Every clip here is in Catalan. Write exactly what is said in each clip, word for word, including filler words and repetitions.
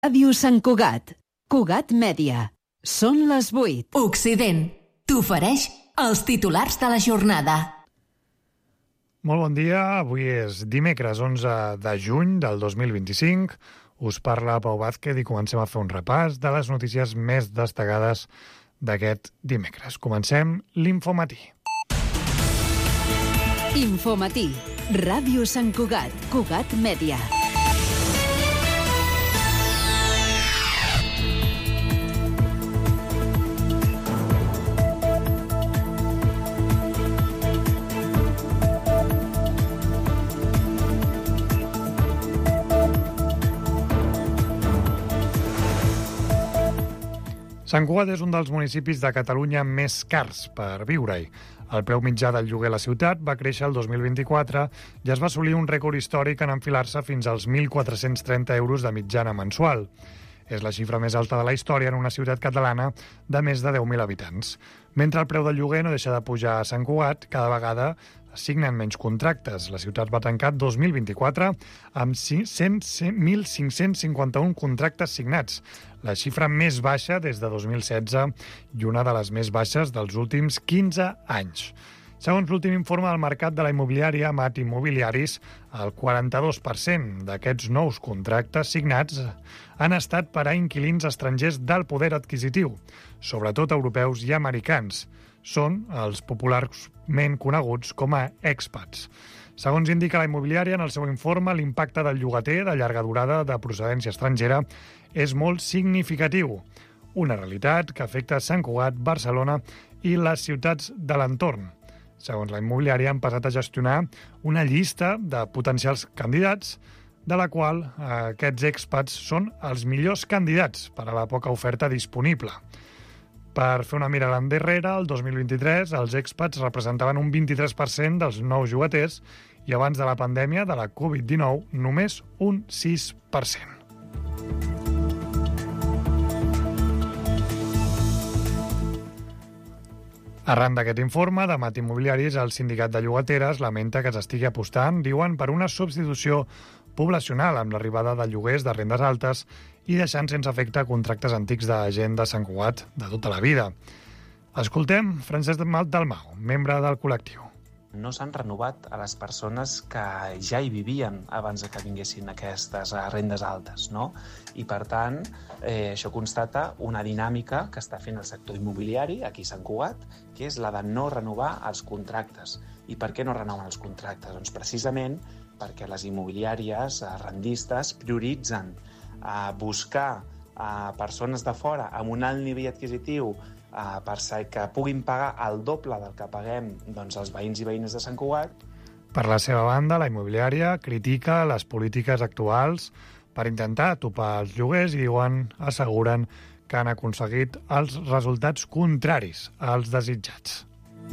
Ràdio Sant Cugat, Cugat Mèdia. Són les vuit. Occident t'ofereix els titulars de la jornada. Molt bon dia, avui és dimecres onze de juny del dos mil vint-i-cinc. Us parla Pau Vázquez i comencem a fer un repàs de les notícies més destacades d'aquest dimecres. Comencem l'Infomatí. Infomatí, Ràdio Sant Cugat, Cugat Mèdia. Sant Cugat és un dels municipis de Catalunya més cars per viure-hi. El preu mitjà del lloguer a la ciutat va créixer el dos mil vint-i-quatre i es va assolir un rècord històric en enfilar-se fins als mil quatre-cents trenta euros de mitjana mensual. És la xifra més alta de la història en una ciutat catalana de més de deu mil habitants. Mentre el preu del lloguer no deixa de pujar a Sant Cugat, cada vegada es signen menys contractes. La ciutat va tancar dos mil vint-i-quatre amb mil cinc-cents cinquanta-un contractes signats, la xifra més baixa des de dos mil setze i una de les més baixes dels últims quinze anys. Segons l'últim informe del mercat de la immobiliària Mat Immobiliaris, el quaranta-dos per cent d'aquests nous contractes signats han estat per a inquilins estrangers d'alt poder adquisitiu, sobretot europeus i americans. Són els popularment coneguts com a expats. Segons indica la immobiliària en el seu informe, l'impacte del llogater de llarga durada de procedència estrangera és molt significatiu, una realitat que afecta Sant Cugat, Barcelona i les ciutats de l'entorn. Segons la immobiliària, han passat a gestionar una llista de potencials candidats, de la qual aquests expats són els millors candidats per a la poca oferta disponible. Per fer una mirada endarrere, el dos mil vint-i-tres els expats representaven un vint-i-tres per cent dels nous llogaters i abans de la pandèmia de la covid dinou només un sis per cent. Arran d'aquest informe de Mat Immobiliaris, el sindicat de llogateres lamenta que s'estigui apostant, diuen, per una substitució poblacional amb l'arribada de lloguers de rendes altes i deixant sense efecte contractes antics de gent de Sant Cugat de tota la vida. Escoltem Francesc Dalmau, membre del col·lectiu. No s'han renovat a les persones que ja hi vivien abans que vinguessin aquestes rendes altes, no? I, per tant, eh, això constata una dinàmica que està fent el sector immobiliari aquí a Sant Cugat, que és la de no renovar els contractes. I per què no renoven els contractes? Doncs precisament perquè les immobiliàries rendistes prioritzen eh, buscar eh, persones de fora amb un alt nivell adquisitiu Uh, per ser que puguin pagar el doble del que paguem doncs, els veïns i veïnes de Sant Cugat. Per la seva banda, la immobiliària critica les polítiques actuals per intentar topar els lloguers i diuen, asseguren que han aconseguit els resultats contraris als desitjats.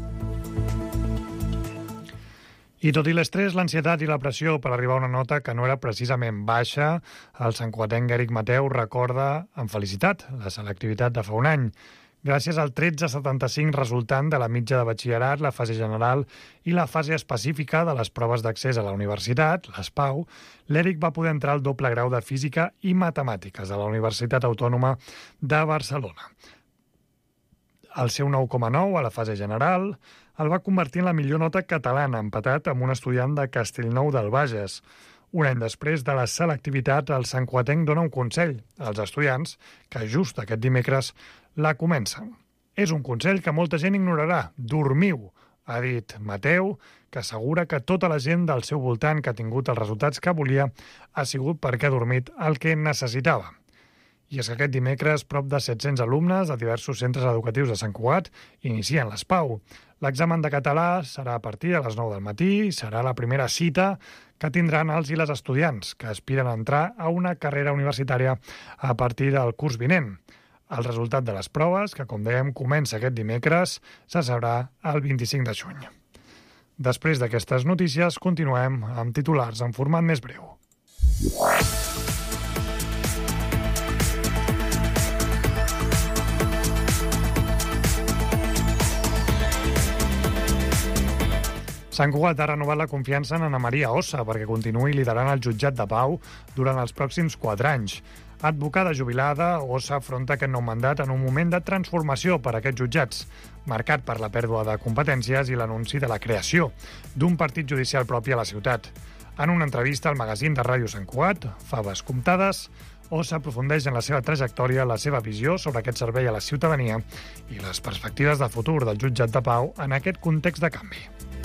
I tot i l'estrès, l'ansietat i la pressió per arribar a una nota que no era precisament baixa, el santcugatenc Eric Mateu recorda amb felicitat la selectivitat de fa un any. Gràcies al tretze coma setanta-cinc resultant de la mitja de batxillerat, la fase general i la fase específica de les proves d'accés a la universitat, les PAU, l'Eric va poder entrar al doble grau de Física i Matemàtiques a la Universitat Autònoma de Barcelona. El seu nou coma nou a la fase general el va convertir en la millor nota catalana, empatat amb un estudiant de Castellnou del Bages. Un any després de la selectivitat, el santcugatenc dona un consell als estudiants que just aquest dimecres la comencen. És un consell que molta gent ignorarà. Dormiu, ha dit Mateu, que assegura que tota la gent del seu voltant que ha tingut els resultats que volia ha sigut perquè ha dormit el que necessitava. I és que aquest dimecres prop de set-cents alumnes de diversos centres educatius de Sant Cugat inicien les PAU. L'examen de català serà a partir de les nou del matí i serà la primera cita que tindran els i les estudiants que aspiren a entrar a una carrera universitària a partir del curs vinent. El resultat de les proves, que com dèiem comença aquest dimecres, se sabrà el vint-i-cinc de juny. Després d'aquestes notícies, continuem amb titulars en format més breu. Sant Cugat ha renovat la confiança en Ana Maria Ossa perquè continuï liderant el jutjat de pau durant els pròxims quatre anys. Advocada jubilada, Ossa afronta aquest nou mandat en un moment de transformació per a aquests jutjats, marcat per la pèrdua de competències i l'anunci de la creació d'un partit judicial propi a la ciutat. En una entrevista al magazín de Ràdio Sant Cugat, Faves comptades, Ossa aprofundeix en la seva trajectòria, la seva visió sobre aquest servei a la ciutadania i les perspectives de futur del jutjat de pau en aquest context de canvi.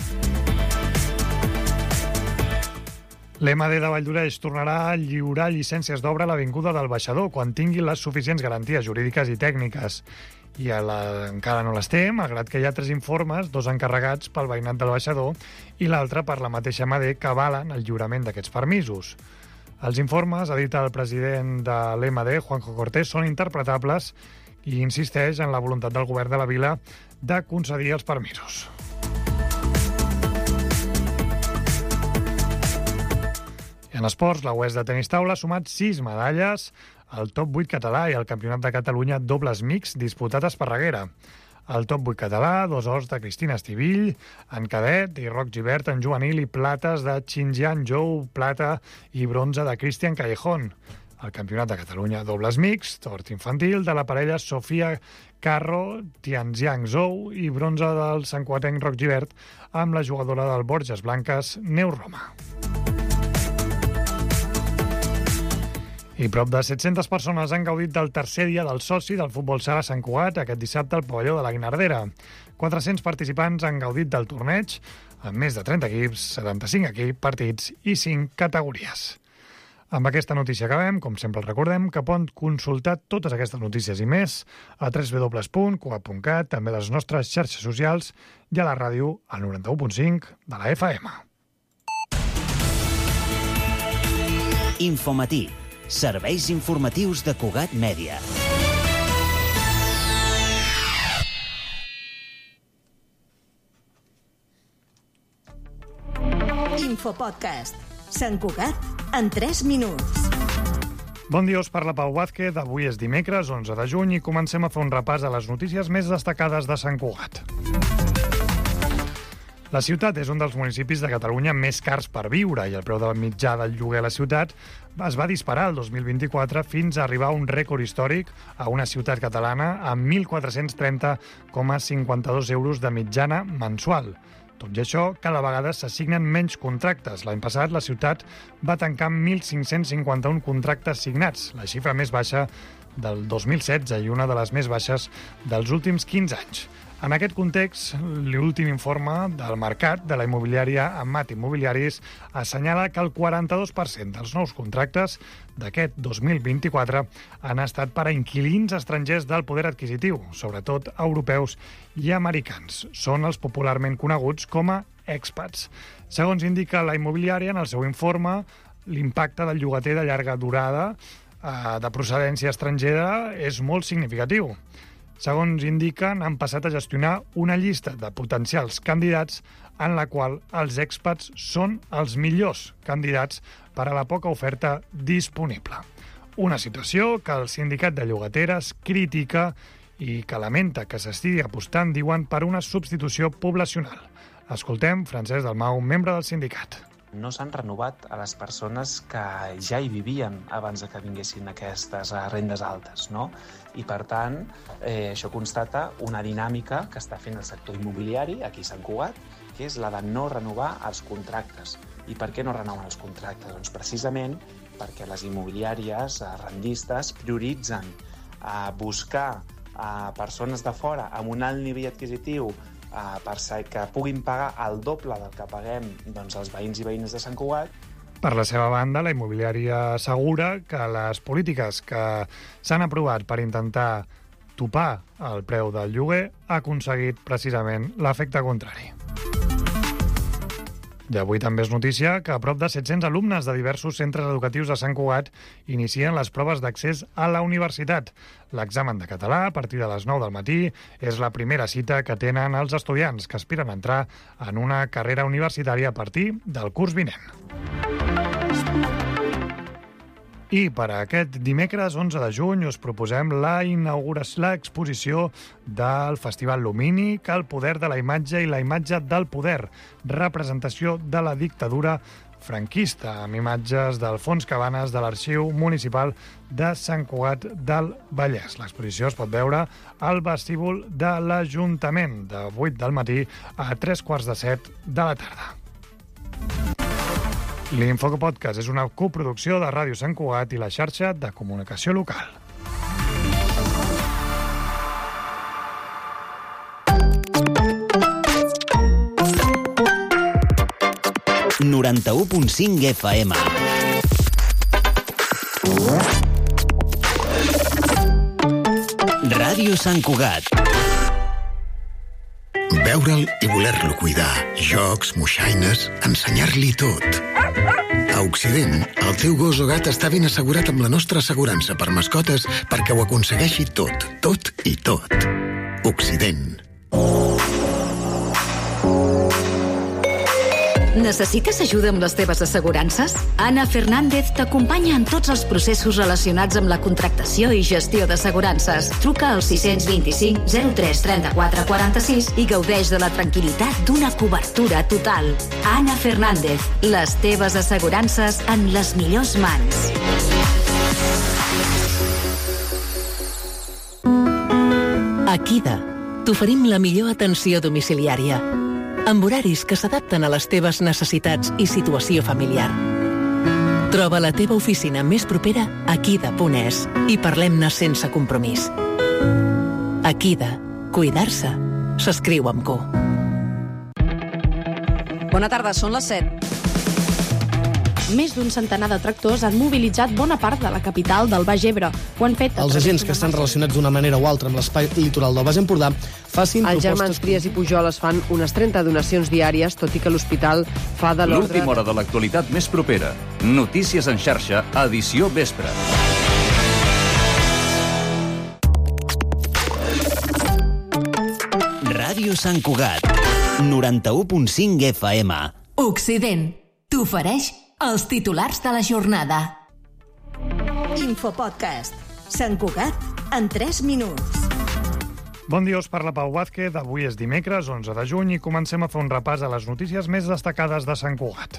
L'E M A D de Valldoreix tornarà a lliurar llicències d'obra a l'Avinguda del Baixador quan tingui les suficients garanties jurídiques i tècniques. I a la... encara no les té, malgrat que hi ha tres informes, dos encarregats pel veïnat del Baixador i l'altre per la mateixa E M A D que avalen el lliurament d'aquests permisos. Els informes, ha dit el president de l'E M A D, Juanjo Cortés, són interpretables i insisteix en la voluntat del govern de la vila de concedir els permisos. En esports, la U E S de tenis taula ha sumat sis medalles al top vuit català i al Campionat de Catalunya dobles mix disputat a Esparreguera. Al top vuit català, dos ors de Cristina Estivill, en cadet, i Roc Gibert en juvenil i plates de Xinjiang Zhou, plata i bronze de Cristian Callejón. Al Campionat de Catalunya dobles mix, tort infantil de la parella Sofia Carro, Tianjiang Zhou i bronze del santcugatenc Roc Gibert amb la jugadora del Borges Blanques, Neus Roma. I prop de set-centes persones han gaudit del tercer dia del soci del futbol sala Sant Cugat aquest dissabte al pavelló de la Guinardera. quatre-cents participants han gaudit del torneig, amb més de trenta equips, setanta-cinc equips, partits i cinc categories. Amb aquesta notícia acabem. Com sempre el recordem que poden consultar totes aquestes notícies i més a w w w punt cugat punt cat, també a les nostres xarxes socials i a la ràdio al noranta-u punt cinc de la F M. Infomatí. Serveis informatius de Cugat Mèdia. Infopodcast. Sant Cugat en tres minuts. Bon dia, us parla Pau Vázquez. Avui és dimecres, onze de juny, i comencem a fer un repàs a les notícies més destacades de Sant Cugat. La ciutat és un dels municipis de Catalunya més cars per viure i el preu del mitjà del lloguer a la ciutat es va disparar el dos mil vint-i-quatre fins a arribar a un rècord històric a una ciutat catalana amb mil quatre-cents trenta coma cinquanta-dos euros de mitjana mensual. Tot i això, cada vegada s'assignen menys contractes. L'any passat la ciutat va tancar amb mil cinc-cents cinquanta-un contractes signats, la xifra més baixa del dos mil setze i una de les més baixes dels últims quinze anys. En aquest context, l'últim informe del mercat de la immobiliària Amat Immobiliaris assenyala que el quaranta-dos per cent dels nous contractes d'aquest dos mil vint-i-quatre han estat per a inquilins estrangers del poder adquisitiu, sobretot europeus i americans. Són els popularment coneguts com a expats. Segons indica la immobiliària en el seu informe, l'impacte del llogater de llarga durada eh, de procedència estrangera és molt significatiu. Segons indiquen, han passat a gestionar una llista de potencials candidats en la qual els expats són els millors candidats per a la poca oferta disponible. Una situació que el sindicat de llogateres critica i que lamenta que s'estigui apostant, diuen, per una substitució poblacional. Escoltem Francesc Dalmau, membre del sindicat. No s'han renovat a les persones que ja hi vivien abans que vinguessin aquestes rendes altes, no? I, per tant, eh, això constata una dinàmica que està fent el sector immobiliari aquí a Sant Cugat, que és la de no renovar els contractes. I per què no renoven els contractes? Doncs precisament perquè les immobiliàries rendistes prioritzen a buscar a persones de fora amb un alt nivell adquisitiu Uh, per ser que puguin pagar el doble del que paguem doncs, els veïns i veïnes de Sant Cugat. Per la seva banda, la immobiliària assegura que les polítiques que s'han aprovat per intentar topar el preu del lloguer ha aconseguit precisament l'efecte contrari. I avui també és notícia que a prop de set-cents alumnes de diversos centres educatius de Sant Cugat inicien les proves d'accés a la universitat. L'examen de català, a partir de les nou del matí, és la primera cita que tenen els estudiants que aspiren a entrar en una carrera universitària a partir del curs vinent. I per a aquest dimecres onze de juny us proposem la inauguració, l'exposició del Festival Lumínic, el poder de la imatge i la imatge del poder, representació de la dictadura franquista, amb imatges d'Alfons Cabanes de l'Arxiu Municipal de Sant Cugat del Vallès. L'exposició es pot veure al vestíbul de l'Ajuntament de vuit del matí a tres quarts de set de la tarda. L'Infoco Podcast és una coproducció de Ràdio Sant Cugat i la xarxa de comunicació local. noranta-u punt cinc F M. Ràdio Sant Cugat. Veure'l i voler-lo cuidar. Jocs, moixaines, ensenyar-li tot. A Occident, el teu gos o gat està ben assegurat amb la nostra assegurança per mascotes perquè ho aconsegueixi tot, tot i tot. Occident. Necessites ajuda amb les teves assegurances? Anna Fernández t'acompanya en tots els processos relacionats amb la contractació i gestió d'assegurances. Truca al sis dos cinc zero tres trenta-quatre quaranta-sis i gaudeix de la tranquil·litat d'una cobertura total. Anna Fernández, les teves assegurances en les millors mans. A Kida t'oferim la millor atenció domiciliària, amb horaris que s'adapten a les teves necessitats i situació familiar. Troba la teva oficina més propera a kida punt es i parlem-ne sense compromís. Akida. Cuidar-se s'escriu amb Q. Bona tarda, són les set. Més d'un centenar de tractors han mobilitzat bona part de la capital del Baix Ebre. Ho han fet... Els agents que estan relacionats d'una manera o altra amb l'espai litoral del Baix Empordà facin Els propostes... germans Trias i Pujol es fan unes trenta donacions diàries, tot i que l'hospital fa de l'ordre... L'última hora de l'actualitat més propera. Notícies en xarxa, edició vespre. Ràdio Sant Cugat. noranta-u punt cinc F M. Occident. T'ofereix els titulars de la jornada. Infopodcast. Sant Cugat en tres minuts. Bon dia, us parla Pau Vázquez. Avui és dimecres, onze de juny, i comencem a fer un repàs a les notícies més destacades de Sant Cugat.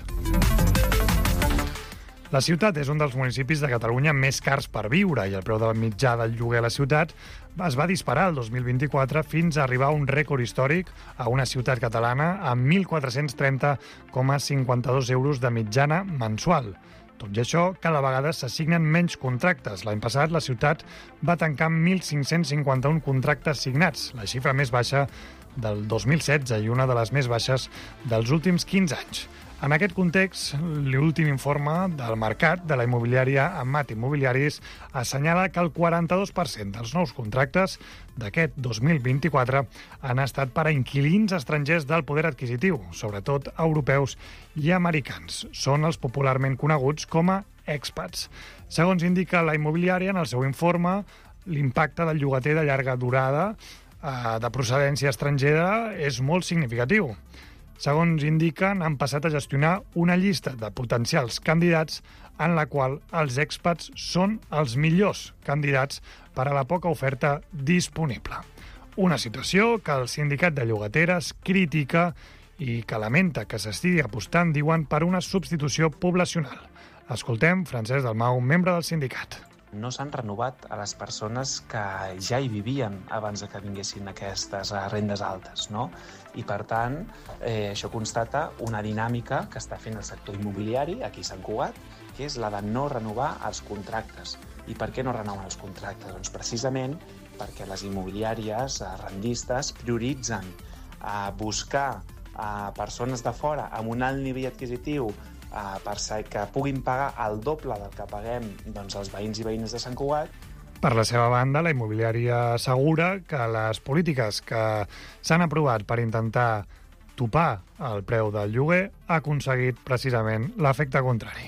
La ciutat és un dels municipis de Catalunya més cars per viure i el preu del mitjà del lloguer a la ciutat es va disparar el dos mil vint-i-quatre fins a arribar a un rècord històric a una ciutat catalana amb mil quatre-cents trenta coma cinquanta-dos euros de mitjana mensual. Tot i això, cada vegada s'assignen menys contractes. L'any passat, la ciutat va tancar amb mil cinc-cents cinquanta-un contractes signats, la xifra més baixa del dos mil setze i una de les més baixes dels últims quinze anys. En aquest context, l'últim informe del mercat de la immobiliària Amat Immobiliaris assenyala que el quaranta-dos per cent dels nous contractes d'aquest dos mil vint-i-quatre han estat per a inquilins estrangers del poder adquisitiu, sobretot europeus i americans. Són els popularment coneguts com a expats. Segons indica la immobiliària en el seu informe, l'impacte del llogater de llarga durada eh, de procedència estrangera és molt significatiu. Segons indiquen, han passat a gestionar una llista de potencials candidats en la qual els expats són els millors candidats per a la poca oferta disponible. Una situació que el sindicat de llogateres critica i que lamenta que s'estigui apostant, diuen, per una substitució poblacional. Escoltem Francesc Dalmau, membre del sindicat. No s'han renovat a les persones que ja hi vivien abans que vinguessin aquestes rendes altes, no? I, per tant, eh, això constata una dinàmica que està fent el sector immobiliari aquí a Sant Cugat, que és la de no renovar els contractes. I per què no renoven els contractes? Doncs precisament perquè les immobiliàries rendistes prioritzen a buscar a persones de fora amb un alt nivell adquisitiu Uh, per ser que puguin pagar el doble del que paguem doncs, els veïns i veïnes de Sant Cugat. Per la seva banda, la immobiliària assegura que les polítiques que s'han aprovat per intentar topar el preu del lloguer ha aconseguit precisament l'efecte contrari.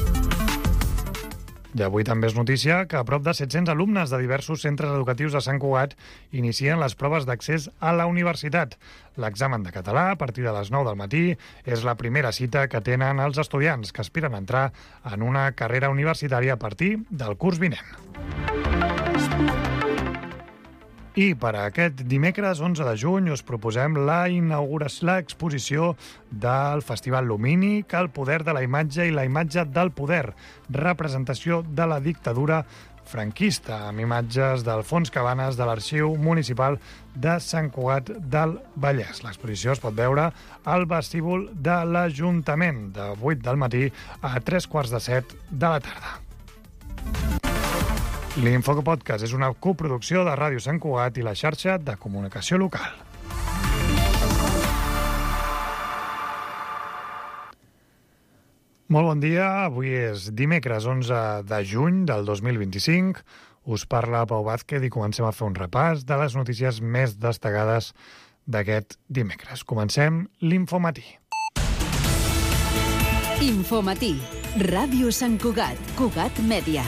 I avui també és notícia que a prop de set-cents alumnes de diversos centres educatius de Sant Cugat inicien les proves d'accés a la universitat. L'examen de català, a partir de les nou del matí, és la primera cita que tenen els estudiants que aspiren a entrar en una carrera universitària a partir del curs vinent. I per a aquest dimecres onze de juny us proposem la inauguració, l'exposició del Festival Lumínic, el poder de la imatge i la imatge del poder, representació de la dictadura franquista, amb imatges d'Alfons Cabanes de l'Arxiu Municipal de Sant Cugat del Vallès. L'exposició es pot veure al vestíbul de l'Ajuntament de vuit del matí a tres quarts de set de la tarda. L'Infoco Podcast és una coproducció de Ràdio Sant Cugat i la xarxa de comunicació local. Molt bon dia, avui és dimecres onze de juny del dos mil vint-i-cinc. Us parla Pau Vázquez i comencem a fer un repàs de les notícies més destacades d'aquest dimecres. Comencem l'Infomatí. Infomatí, Ràdio Sant Cugat, Cugat Mèdia.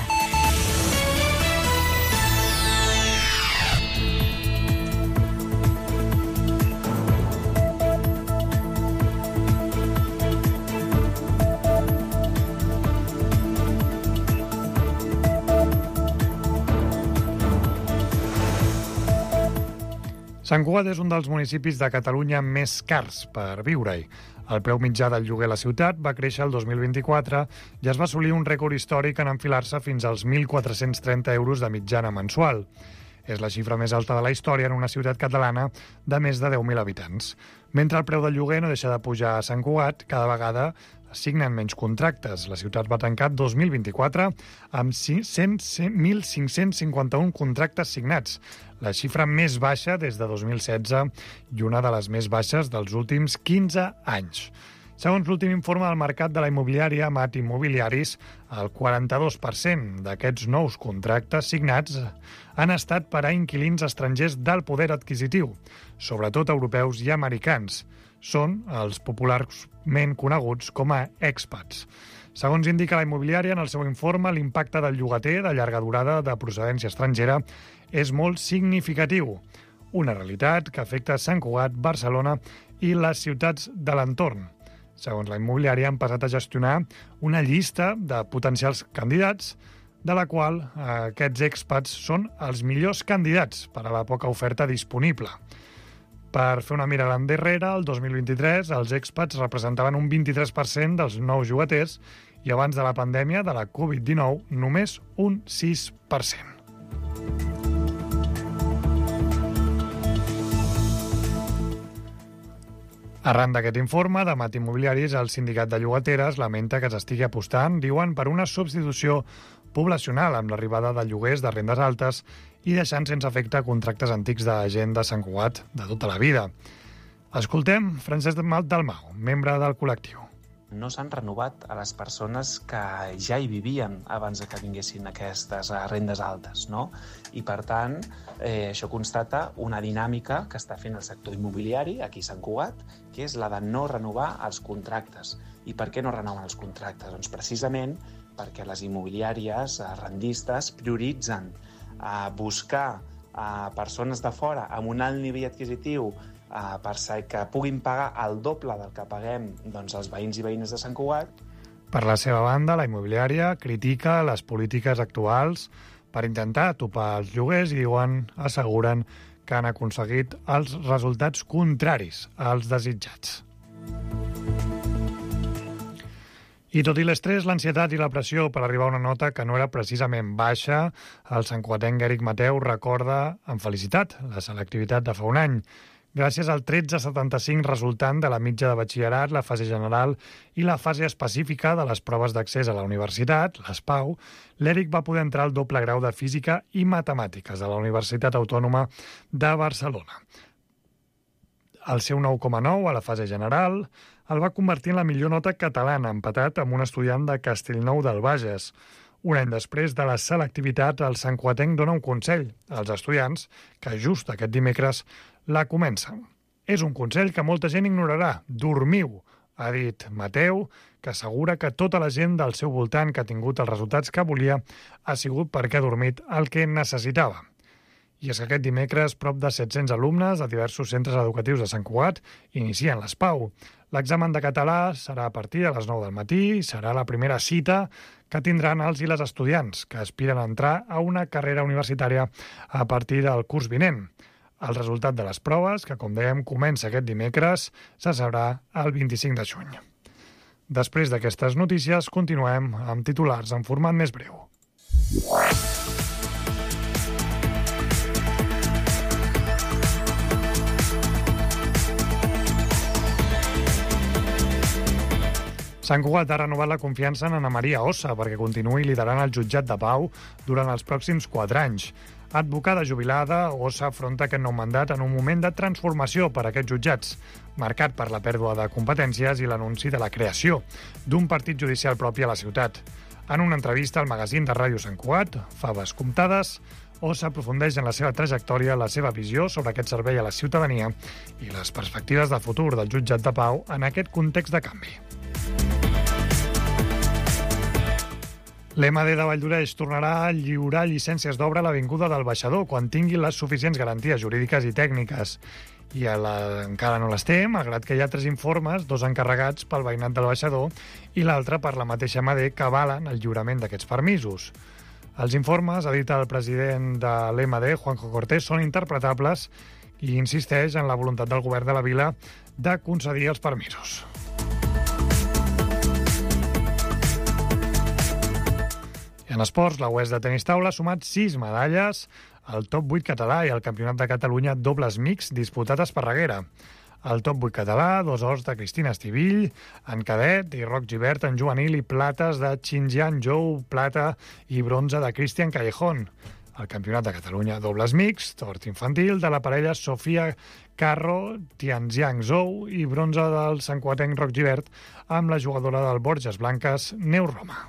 Sant Cugat és un dels municipis de Catalunya més cars per viure-hi. El preu mitjà del lloguer a la ciutat va créixer el dos mil vint-i-quatre i es va assolir un rècord històric en enfilar-se fins als mil quatre-cents trenta euros de mitjana mensual. És la xifra més alta de la història en una ciutat catalana de més de deu mil habitants. Mentre el preu del lloguer no deixa de pujar a Sant Cugat, cada vegada es signen menys contractes. La ciutat va tancar dos mil vint-i-quatre amb mil cinc-cents cinquanta-un contractes signats, la xifra més baixa des de dos mil setze i una de les més baixes dels últims quinze anys. Segons l'últim informe del mercat de la immobiliària Mat Immobiliaris, el quaranta-dos per cent d'aquests nous contractes signats han estat per a inquilins estrangers d'alt poder adquisitiu, sobretot europeus i americans. Són els popularment coneguts com a expats. Segons indica la immobiliària en el seu informe, l'impacte del llogater de llarga durada de procedència estrangera és molt significatiu, una realitat que afecta Sant Cugat, Barcelona i les ciutats de l'entorn. Segons la immobiliària, han passat a gestionar una llista de potencials candidats, de la qual aquests expats són els millors candidats per a la poca oferta disponible. Per fer una mirada endarrere, el dos mil vint-i-tres els expats representaven un vint-i-tres per cent dels nous llogaters i abans de la pandèmia de la covid dinou només un sis per cent. Arran d'aquest informe de Mat Immobiliaris, el sindicat de llogateres lamenta que s'estigui apostant, diuen, per una substitució poblacional amb l'arribada de lloguers de rendes altes i deixant sense efecte contractes antics de gent de Sant Cugat de tota la vida. Escoltem Francesc Dalmau, membre del col·lectiu. No s'han renovat a les persones que ja hi vivien abans que vinguessin aquestes rendes altes, no? I, per tant, eh, això constata una dinàmica que està fent el sector immobiliari aquí a Sant Cugat, que és la de no renovar els contractes. I per què no renoven els contractes? Doncs precisament perquè les immobiliàries rendistes prioritzen a buscar a persones de fora amb un alt nivell adquisitiu per que puguin pagar el doble del que paguem doncs, els veïns i veïnes de Sant Cugat. Per la seva banda, la immobiliària critica les polítiques actuals per intentar topar els lloguers i diuen, asseguren que han aconseguit els resultats contraris als desitjats. I tot i l'estrès, l'ansietat i la pressió per arribar a una nota que no era precisament baixa, el santcuatenc Eric Mateu recorda amb felicitat la selectivitat de fa un any. Gràcies al tretze coma setanta-cinc resultant de la mitja de batxillerat, la fase general i la fase específica de les proves d'accés a la universitat, les PAU, l'Eric va poder entrar al doble grau de Física i Matemàtiques a la Universitat Autònoma de Barcelona. El seu nou coma nou a la fase general el va convertir en la millor nota catalana, empatat amb un estudiant de Castellnou del Bages. Un any després de la selectivitat, el santcuatenc dona un consell als estudiants que just aquest dimecres la comencen. És un consell que molta gent ignorarà. Dormiu, ha dit Mateu, que assegura que tota la gent del seu voltant que ha tingut els resultats que volia ha sigut perquè ha dormit el que necessitava. I és que aquest dimecres prop de set-cents alumnes de diversos centres educatius de Sant Cugat inicien les PAU. L'examen de català serà a partir de les nou del matí i serà la primera cita que tindran els i les estudiants que aspiren a entrar a una carrera universitària a partir del curs vinent. El resultat de les proves, que com dèiem comença aquest dimecres, se sabrà el vint-i-cinc de juny. Després d'aquestes notícies, continuem amb titulars en format més breu. Sant Cugat ha renovat la confiança en Ana Maria Ossa perquè continuï liderant el jutjat de pau durant els pròxims quatre anys. Advocada jubilada, Ossa afronta aquest nou mandat en un moment de transformació per a aquests jutjats, marcat per la pèrdua de competències i l'anunci de la creació d'un partit judicial propi a la ciutat. En una entrevista al magazín de Ràdio Sant Cugat, Faves comptades, Ossa aprofundeix en la seva trajectòria, la seva visió sobre aquest servei a la ciutadania i les perspectives de futur del jutjat de pau en aquest context de canvi. L'E M D de Valldoreix tornarà a lliurar llicències d'obra a l'Avinguda del Baixador quan tingui les suficients garanties jurídiques i tècniques. I a la... encara no les té, malgrat que hi ha tres informes, dos encarregats pel veïnat del Baixador i l'altre per la mateixa E M D que avalen el lliurament d'aquests permisos. Els informes, ha dit el president de l'E M D, Juanjo Cortés, són interpretables i insisteix en la voluntat del govern de la vila de concedir els permisos. En esports, la U E S de tenis taula ha sumat sis medalles al top vuit català i al Campionat de Catalunya dobles mix disputat a Esparreguera. Al top vuit català, dos ors de Cristina Estivill, en cadet, i Roc Gibert en juvenil i plates de Xinjiang Zhou, plata i bronze de Cristian Callejón. Al Campionat de Catalunya dobles mix, tort infantil de la parella Sofia Carro, Tianjiang Zhou i bronze del santcugatenc Roc Gibert amb la jugadora del Borges Blanques, Neus Roma.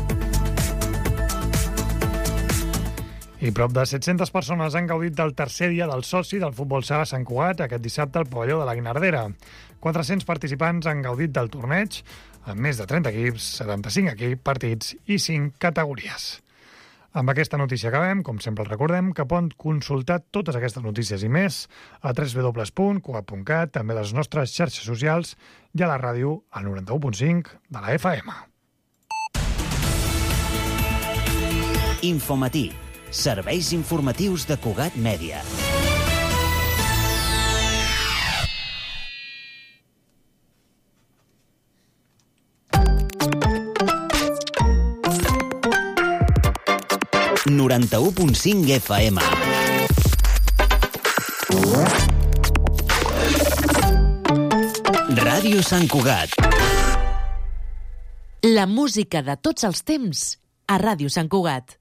I prop de set-centes persones han gaudit del tercer dia del soci del futbol sala Sant Cugat aquest dissabte al pavelló de la Guinardera. quatre-cents participants han gaudit del torneig amb més de trenta equips, setanta-cinc equips, partits i cinc categories. Amb aquesta notícia acabem. Com sempre recordem que poden consultar totes aquestes notícies i més a w w w punt cugat punt cat, també a les nostres xarxes socials i a la ràdio al noranta-u punt cinc de la F M. Infomatí. Serveis informatius de Cugat Mèdia. noranta-u punt cinc F M. Ràdio Sant Cugat. La música de tots els temps a Ràdio Sant Cugat.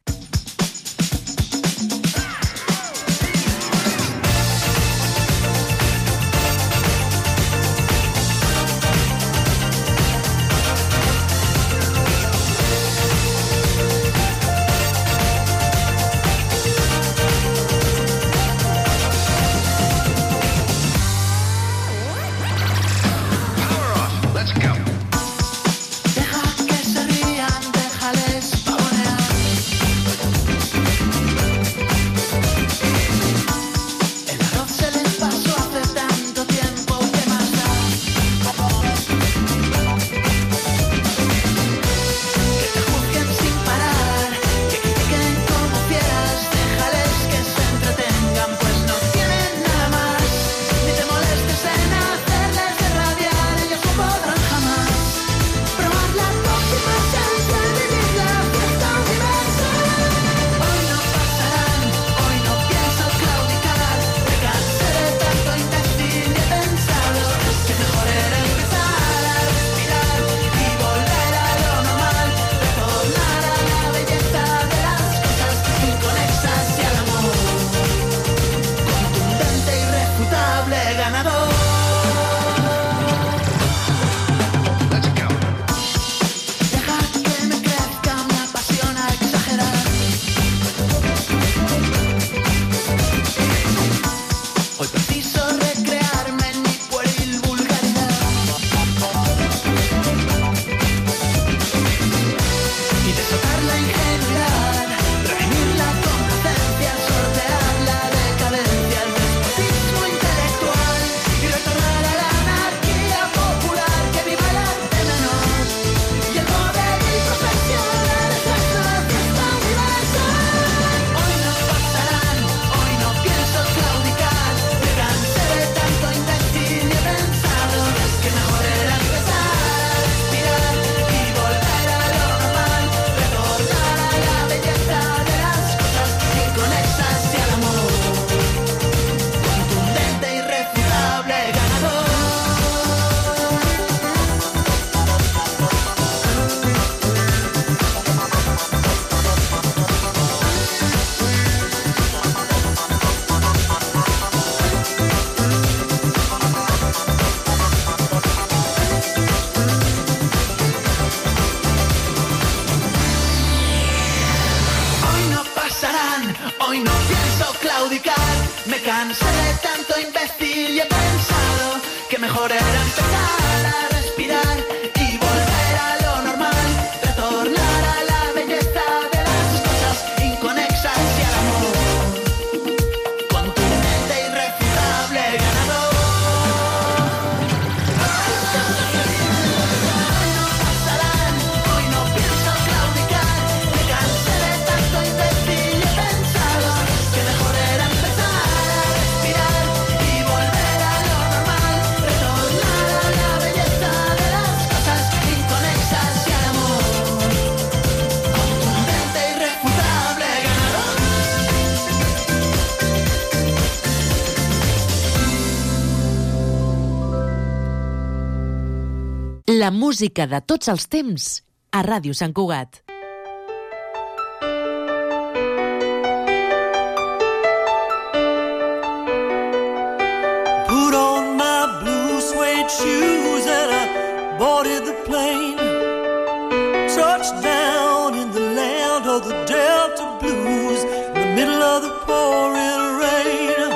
Hoy no pienso claudicar, me cansé de tanto imbécil y he pensado que mejor era empezar a respirar y volver a lo normal, retornar a la belleza de las cosas inconexas y al amor, contundente, irrefutable, ganador. No pasarán, hoy no pienso claudicar, me cansé de tanto imbécil y he pensado que mejor era empezar a respirar y volver a lo normal, retornar a la belleza de las cosas inconexas y al amor, contundente, irrefutable, ganador. La música de tots els temps a Ràdio Sant Cugat. Put on my blue suede shoes and I boarded the plane. Touched down in the land of the Delta Blues, in the middle of the pouring rain.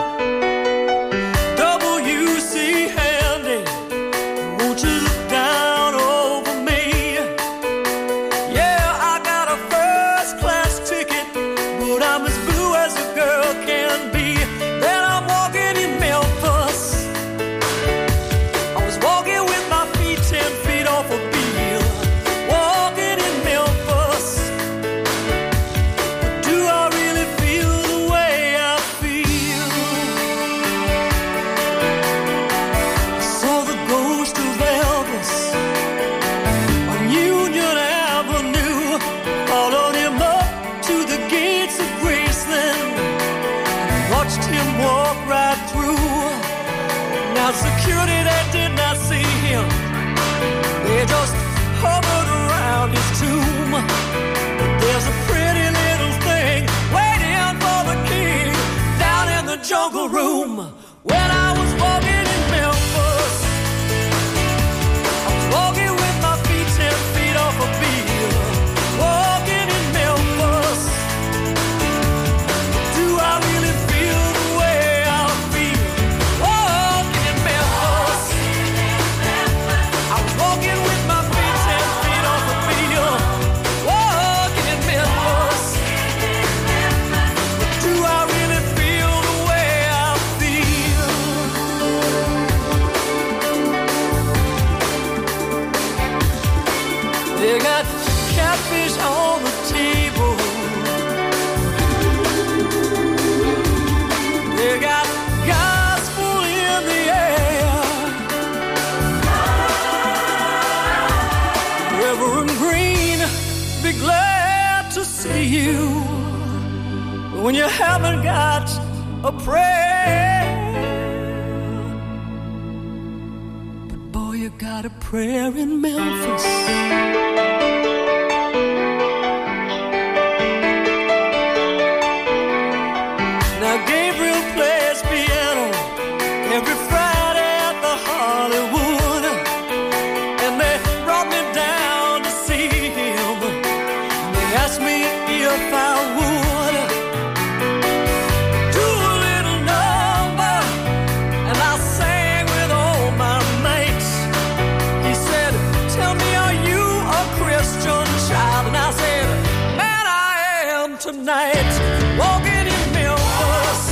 W C Handy, won't you look down over me? Yeah, I got a first class ticket, but I'm as blue as a girl can be. Then I'm walking in Memphis. I was walking with my feet ten feet off a Beale. Walking in Memphis. But do I really feel the way I feel? I saw the ghost of Elvis on Union Avenue. Followed him up to the gates of Graceland. Watched him walk right through. Now security, they did not see him. They just hovered around his tomb. But there's a pretty little thing waiting for the king down in the jungle room. When I was walking in Memphis, I was walking with my feet ten feet off a Beale. Walking in Memphis. Do I really feel the way I feel? Walking in Memphis. I was walking with my feet ten feet off a Beale. Walking in Memphis. Do I really feel the way I feel? They got catfish on the table. They got gospel in the air. Reverend Green, be glad to see you when you haven't got a prayer. But boy, you got a prayer in Memphis. Now Gabriel plays piano every Friday at the Hollywood, and they brought me down to see him. They asked me if I would do a little number, and I sang with all my mates. He said, "Tell me, are you a Christian child?" And I said, "Man, I am tonight." Walking in Memphis.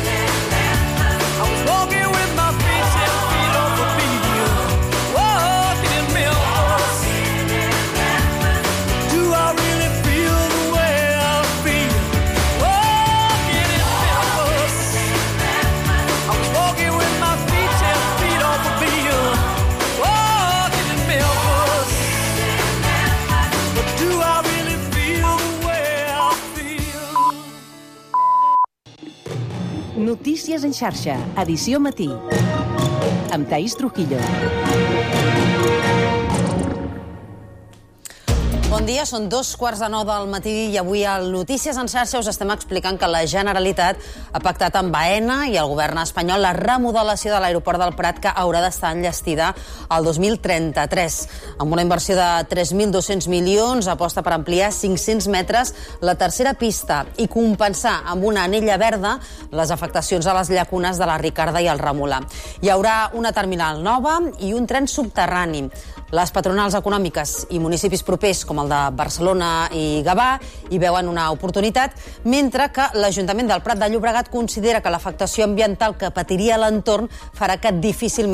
I was walking with my feet ten feet off a Beale. Walking in Memphis. Do I really feel the way I feel? Walking in Memphis. I was walking with my feet ten feet off a Beale. Walking in Memphis. But do I really feel the way I feel? Notícies en xarxa, edició matí. Amb Taís Trujillo. Bon Bon dia, són dos quarts de nou del matí i avui al Notícies en xarxa us estem explicant que la Generalitat ha pactat amb Aena i el govern espanyol la remodelació de l'aeroport del Prat, que haurà d'estar enllestida al dos mil trenta-tres. Amb una inversió de tres mil dos-cents milions, aposta per ampliar cinc-cents metres la tercera pista i compensar amb una anella verda les afectacions a les llacunes de la Ricarda i el Remolà. Hi haurà una terminal nova i un tren subterrani. Les patronals econòmiques i municipis propers, com el de Barcelona i Gavà, hi veuen una oportunitat, mentre que l'Ajuntament del Prat de Llobregat considera que l'afectació ambiental que patiria l'entorn farà que difícilment